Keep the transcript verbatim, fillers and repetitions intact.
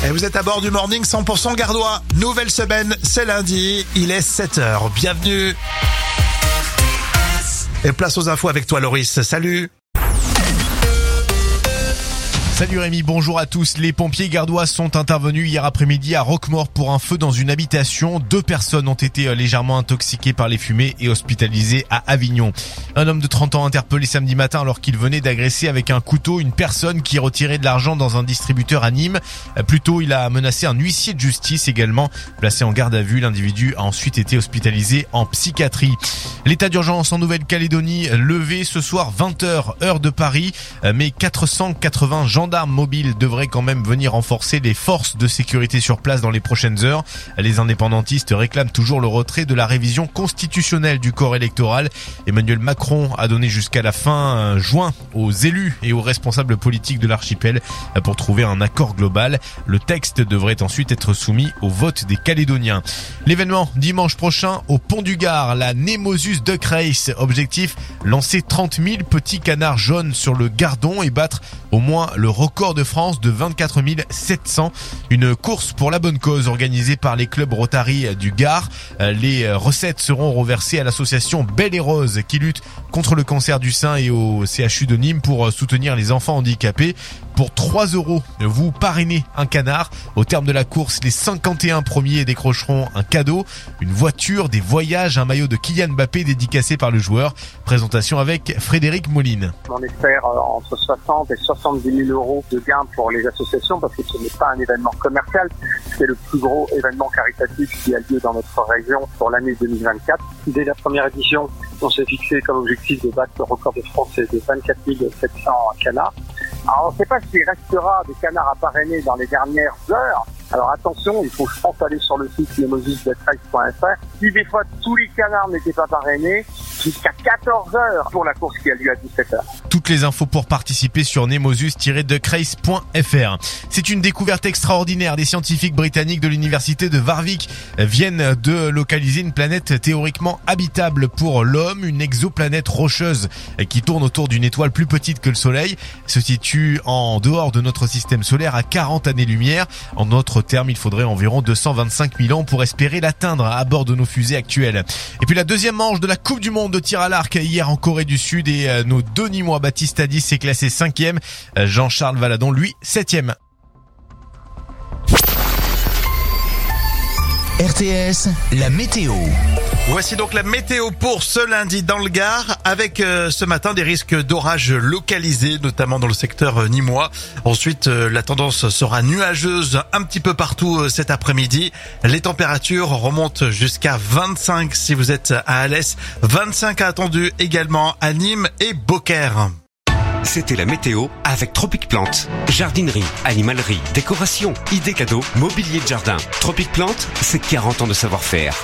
Et vous êtes à bord du Morning cent pour cent Gardois. Nouvelle semaine, c'est lundi, il est sept heures. Bienvenue. Et place aux infos avec toi Loris. Salut. Salut Rémi, bonjour à tous. Les pompiers gardois sont intervenus hier après-midi à Roquemaure pour un feu dans une habitation. Deux personnes ont été légèrement intoxiquées par les fumées et hospitalisées à Avignon. Un homme de trente ans interpellé samedi matin alors qu'il venait d'agresser avec un couteau une personne qui retirait de l'argent dans un distributeur à Nîmes. Plus tôt, il a menacé un huissier de justice également. Placé en garde à vue, l'individu a ensuite été hospitalisé en psychiatrie. L'état d'urgence en Nouvelle-Calédonie levé ce soir vingt heures, heure de Paris, mais quatre cent quatre-vingts gendarmes mobiles devraient quand même venir renforcer les forces de sécurité sur place dans les prochaines heures. Les indépendantistes réclament toujours le retrait de la révision constitutionnelle du corps électoral. Emmanuel Macron a donné jusqu'à la fin juin aux élus et aux responsables politiques de l'archipel pour trouver un accord global. Le texte devrait ensuite être soumis au vote des Calédoniens. L'événement dimanche prochain au Pont du Gard, la Nemosus Duck Race. Objectif, lancer trente mille petits canards jaunes sur le Gardon et battre au moins le record de France de vingt-quatre mille sept cents. Une course pour la bonne cause organisée par les clubs Rotary du Gard. Les recettes seront reversées à l'association Belle et Rose qui lutte contre le cancer du sein et au C H U de Nîmes pour soutenir les enfants handicapés. Pour trois euros, vous parrainez un canard. Au terme de la course, les cinquante et un premiers décrocheront un cadeau, une voiture, des voyages, un maillot de Kylian Mbappé dédicacé par le joueur. Présentation avec Frédéric Moline. On espère entre soixante et soixante-dix mille euros de gains pour les associations parce que ce n'est pas un événement commercial. C'est le plus gros événement caritatif qui a lieu dans notre région pour l'année deux mille vingt-quatre. Dès la première édition, on s'est fixé comme objectif de battre le record de France de vingt-quatre mille sept cents canards. Alors on ne sait pas s'il restera des canards à parrainer dans les dernières heures. Alors attention, il faut je pense aller sur le site nemosus duck race point f r. Si des fois tous les canards n'étaient pas parrainés, jusqu'à quatorze heures pour la course qui a lieu à dix-sept heures. Toutes les infos pour participer sur nemosus tiret duck race point f r. C'est une découverte extraordinaire. Des scientifiques britanniques de l'université de Warwick viennent de localiser une planète théoriquement habitable pour l'homme, une exoplanète rocheuse qui tourne autour d'une étoile plus petite que le Soleil, se situe en dehors de notre système solaire à quarante années-lumière. En d'autres termes, il faudrait environ deux cent vingt-cinq mille ans pour espérer l'atteindre à bord de nos fusées actuelles. Et puis la deuxième manche de la Coupe du Monde de tir à l'arc hier en Corée du Sud et euh, nos deux Nîmois, Baptiste Hadis s'est classé cinquième, euh, Jean-Charles Valadon lui septième. R T S, la météo. Voici donc la météo pour ce lundi dans le Gard avec euh, ce matin des risques d'orages localisés, notamment dans le secteur euh, nîmois. Ensuite, euh, la tendance sera nuageuse un petit peu partout euh, cet après-midi. Les températures remontent jusqu'à vingt-cinq si vous êtes à Alès, vingt-cinq attendus également à Nîmes et Beaucaire. C'était la météo avec Tropic Plante. Jardinerie, animalerie, décoration, idées cadeaux, mobilier de jardin. Tropic Plante, c'est quarante ans de savoir-faire.